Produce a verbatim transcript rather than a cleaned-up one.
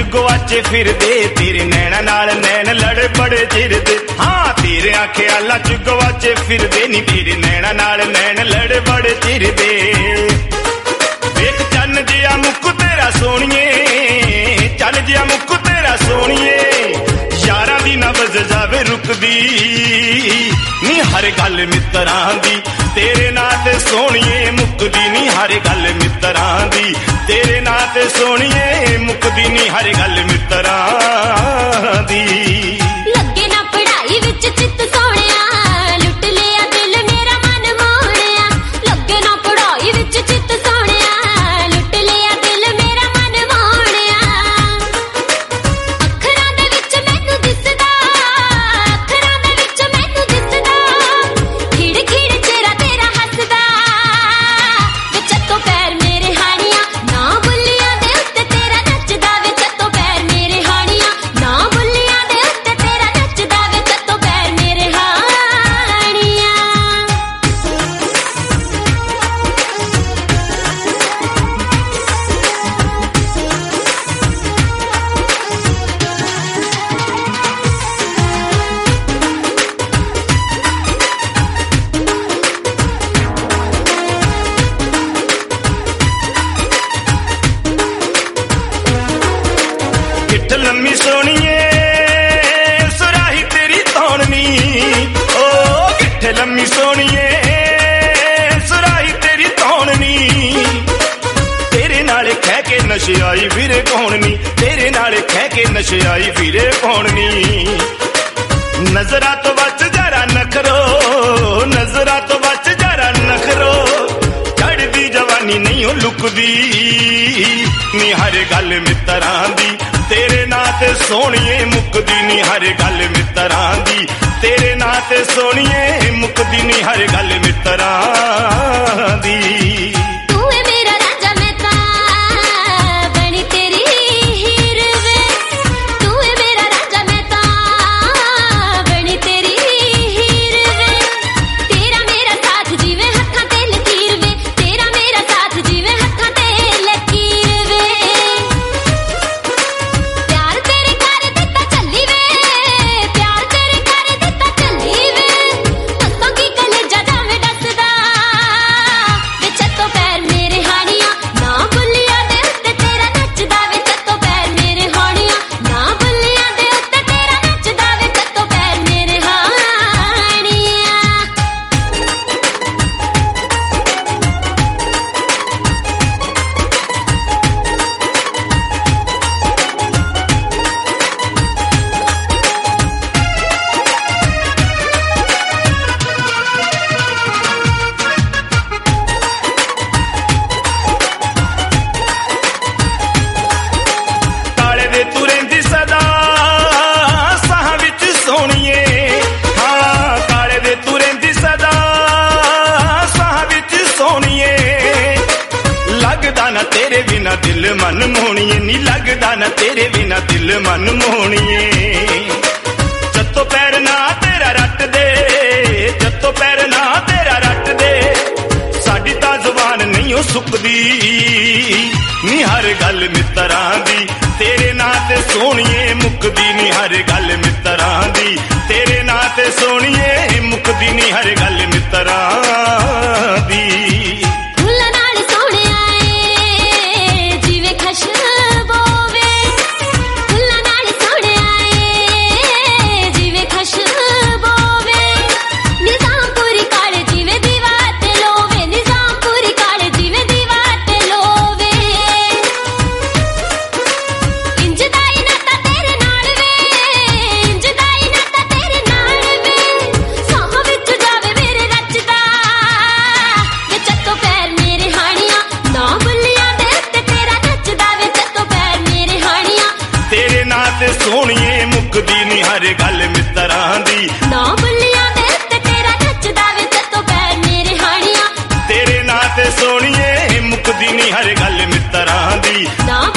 गवाचे फिरदे तेरे नैना नाल नैन लड़ बड़े चिरदे। हाँ तेरे ख्यालां च गवाचे फिरदे नी तेरे नैना नाल नैन लड़ बड़े चिरदे। वेख चन्न जिया मुख तेरा सोहणिए, चल जिया मुख तेरा सोहणिए, यारां दी नबज़ जावे रुकदी नी हर गल मित्रां दी तेरे नां ते सोहणिए मुकदी नी हर गल मित्रां दी तेरे नां ते सोहणिए मुकदी नी हर गल मित्रां दी। लगे ना पढ़ाई विच चित सोहणिया लुट लिया दिल मेरा मन मोहणिया। लगे ना पढ़ाई विच चित सोहणिया लुट लिया दिल मेरा मन मोहणिया। अखरां दे विच मैनू दिसदा, अखरां दे विच मैनू दिसदा, खिड़ खिड़ चेहरा तेरा हसदा। वे चत्तो पैर मेरे हानिया ना बुल्लियां दे उत्ते तेरा नचदा। वे चत्तो पैर मेरे हानिया ना बुल्लियां दे उत्ते तेरा नचदा। वे चत्तो पैर मेरे हानिया। गिट्ठ लम्मी सोहणिए सुराही तेरी तौणनी, ओ गिट्ठ लम्मी सोहणिए सुराही तेरी तौणनी। तेरे नाल खह के नशे आई फिरे कौणनी, तेरे नाल खह के नशे आई फिरे कौणनी। नजरा तो बच जरा नखरो, नजरा तो बच जरा नखरो, चढ़दी जवानी नहीं ओ लुकदी नी हर गल मित्रां दी तेरे नां ते सोहणिए मुकदी नी हर गल मित्रां दी तेरे नां ते सोहणिए मुकदी नी हर गल मित्रां दी। तू है मेरा राजा मैं तां बनी तेरी हीर वे। तू है मेरा राजा मैं तां बनी तेरी हीर वे। तेरा मेरा साथ जीवे हत्थां ते लकीर वे, तेरा मेरा साथ जीवे हत्थां ते लकीर वे। प्यार तेरे कर दिता चली वे, प्यार तेरे कर दिता चली वे। दस्सां की कलेजा जावे दसदा। वे चत्तो पैर मेरे हानिया ना बुल्लियां दे उत्ते तेरा नचदा। वे चत्तो पैर मेरे हानिया ना बुल्लियां दे उत्ते तेरा नचदा। वे चत्तो पैर मेरे हानिया। काले दे तू रहिंदी सदा साहां विच सोहणिए। हाँ काले दे तू रहिंदी सदा साहां विच सोहणिए। लगदा ना तेरे बिना दिल मन मोहणिए नी लगदा ना तेरे बिना दिल मन मोहणिए। जत्तो पैर ना तेरा रट दे, जत्तो पैर ना तेरा रट दे, साडी तां जुबान नहीं ओ सुकदी नी हर गल मित्रां दी तेरे नां ते सोहणिए मुकदी नी हर गल मित्रां दी तेरे नां ते सोहणिए मुकदी नी हर गल मित्रां दी। फुल्लां नाल सोहणिया ए जिवें खुशबू वे। फुल्लां नाल सोहणिया ए जिवें खुशबू वे। निज़ामपुरी काले जिवें दीवा ते लोवे, निज़ामपुरी काले जिवें दीवा ते लोवे। इंज दा ही नाता तेरे नाल वे, इंज दा ही नाता तेरे नाल वे। साहां विच जावे मेरे रचदा। वे चत्तो पैर मेरे हानिया ना बुल्लियां दे उत्ते तेरा नचदा। वे चत्तो पैर मेरे हानिया तेरे नां ते सोहणिए मुकदी नी हर गल मित्रां दी ना बुल्लियां दे उत्ते तेरा नचदा। वे चत्तो पैर मेरे हानिया तेरे नां ते सोहणिए मुकदी नी हर गल मित्रां दी ना